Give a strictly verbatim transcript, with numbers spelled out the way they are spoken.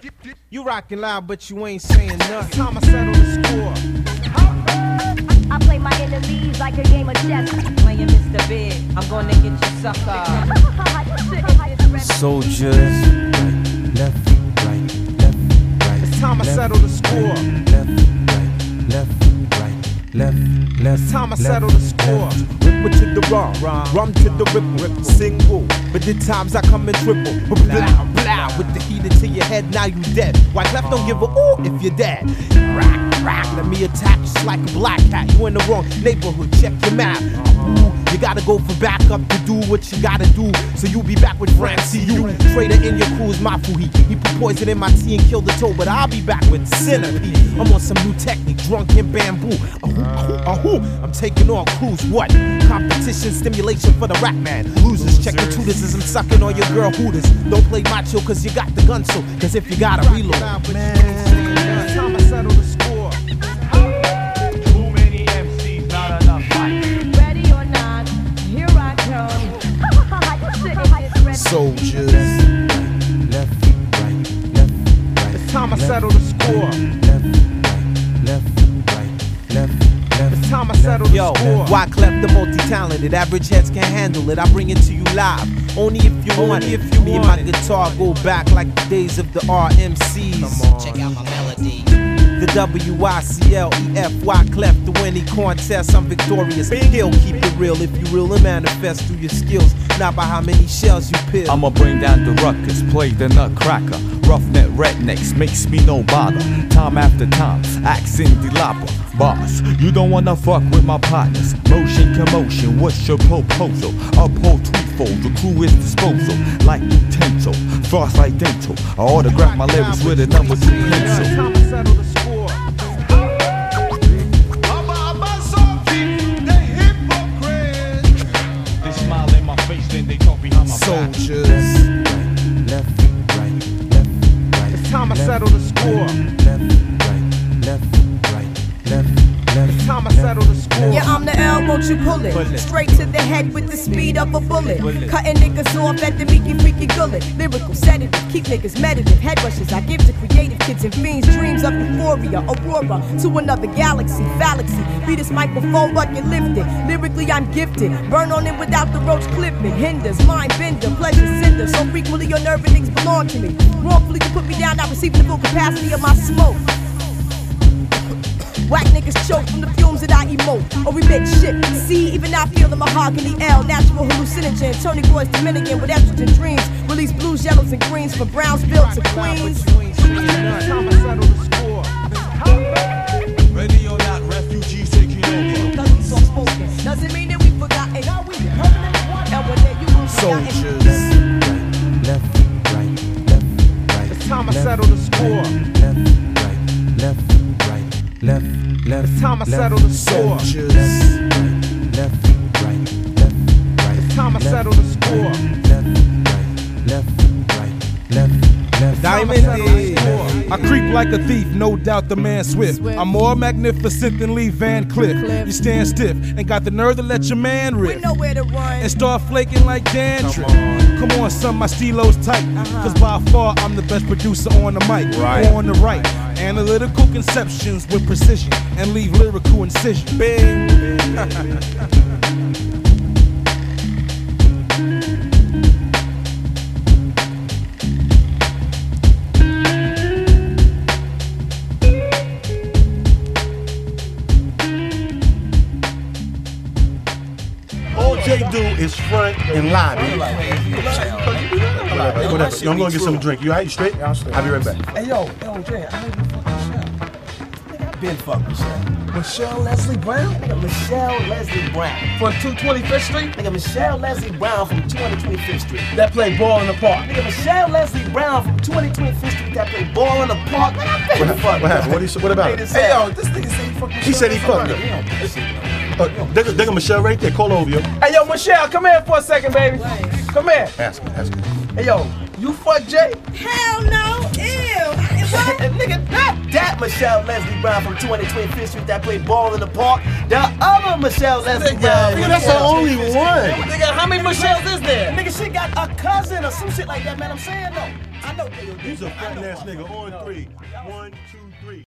You rockin' loud, but you ain't saying nothing. Time I settle the score. I play my enemies like a game of chess. Playing Mister Big, I'm gonna get you sucker. Soldiers, right, left, right, left, right. It's time I settle the score. Left, right, left, right, left, left. It's time I settle the score. Ripper to the rum, rum to the ripple, single. But the times I come in triple. Blah, blah, with the heater to your head, now you dead. White left don't give a ooh if you're dead. Rock, rock, let me attack just like a black cat. You in the wrong neighborhood, check your map. Ooh, you gotta go for backup to do what you gotta do. So you be back with Francie. You trader in your crew's my foo. He put poison in my tea and killed the toe, but I'll be back with Centipede. I'm on some new technique, drunk in bamboo. Ahoo, ahoo, ahoo. I'm taking all clues. What? Competition, stimulation for the rap man. Losers, check the tutors as I'm sucking on your girl hooters. Don't play macho cause you got the gun, so cause if you gotta reload, man, it's time I settle the score. Too many M Cs, not enough fight. Ready or not, here I come. Soldiers, left, right, left, right. It's time I settle the score. Left, right, left, right, left. It's time I settle the Yo, score. Wyclef the multi-talented, average heads can't handle it. I bring it to you live, only if you only want it. If you Me and my it. guitar go back like the days of the R M Cs. Check out my melody. The W I C L E F, Wyclef, the winning contest, I'm victorious. He'll keep it real if you real and manifest through your skills, not by how many shells you peel. I'ma bring down the ruckus, play the nutcracker. Roughneck rednecks makes me no bother. Time after time, accent the lopper. Boss, you don't wanna fuck with my partners. Motion commotion, what's your proposal? Uphold threefold, the crew is disposal. Like utensil, frost like dental. I autograph my lyrics with a number two pencil. Time to settle the score. They smile in my face, then they talk behind my back. Soldiers, left, right, left, right. It's time I settle the score. Left, right, left, right, left, left. It's time I settle the score. Yeah, I'm the L, won't you pull it? Pull it. Straight to the head with the speed of a bullet. bullet. Cutting niggas off at the meeky freaky gullet. Lyrical sedative, keep niggas meditative. Head rushes I give to creative kids and fiends. Dreams of euphoria, aurora to another galaxy, galaxy. Be this microphone bucket lifted. Lyrically I'm gifted. Burn on it without the roach clipping. Hinders, mind bender, pleasure cinder. So frequently your nerve endings belong to me. Wrongfully you put me down, not receiving the full capacity of my smoke. Whack niggas choke from the fumes that I emote or remit shit. See, even I feel the mahogany L, natural hallucinogen. Tony Boy's Dominican with estrogen dreams. Release blues, yellows, and greens from Brownsville to Queens. Time to settle the score. Ready or not, refugees taking over. Cause we soft spoken doesn't mean that we forgotten. Now we permanent one. And one day you will Soldiers, left, right, left, right. It's time I settle the score. Left, right, left, right, left, left. It's time I settle the score. Soldiers, left, right, left, right. It's time I settle the score. Left, right, left, right, left, left. Diamond D. I creep like a thief, no doubt the man swift. I'm more magnificent than Lee Van Cleef. You stand stiff and got the nerve to let your man We rip know where to run. and start flaking like dandruff. Come on, son, my stilo's tight. Cause by far I'm the best producer on the mic. Right. Or on the right. Analytical conceptions with precision and leave lyrical incision. Bing. All J do is front and lobby. What up? Yo, I'm gonna get some drink. You alright? You straight? Yeah, I'm straight. I'll be right back. Hey, yo, yo, Jay, I heard you fuck Michelle. Nigga, I been fuck Michelle. Michelle Leslie Brown? Nigga, Michelle Leslie Brown. From two twenty-fifth Street? Nigga, Michelle Leslie Brown from two twenty-fifth Street. That play ball in the park. Nigga, Michelle Leslie Brown from two twenty-fifth Street that play ball in the park. Man, I been What, fuck. what happened? What, he, what about it? Hey, yo, this nigga said he fucked Michelle. He said he fucked her. Uh, there, there go Michelle right there. Call over, yo. Hey, yo, Michelle, come here for a second, baby. Come here. Ask her, ask her. Hey, yo, you fuck Jay? Hell no, ew. Nigga, not that Michelle Leslie Brown from two twenty-fifth Street that played ball in the park. The other Michelle Leslie Brown. Nigga, that's the only one. Nigga, how many Michelles is there? Nigga, she got a cousin or some shit like that, man. I'm saying though. I know J O. He's a fat ass nigga. On three. One, two, three.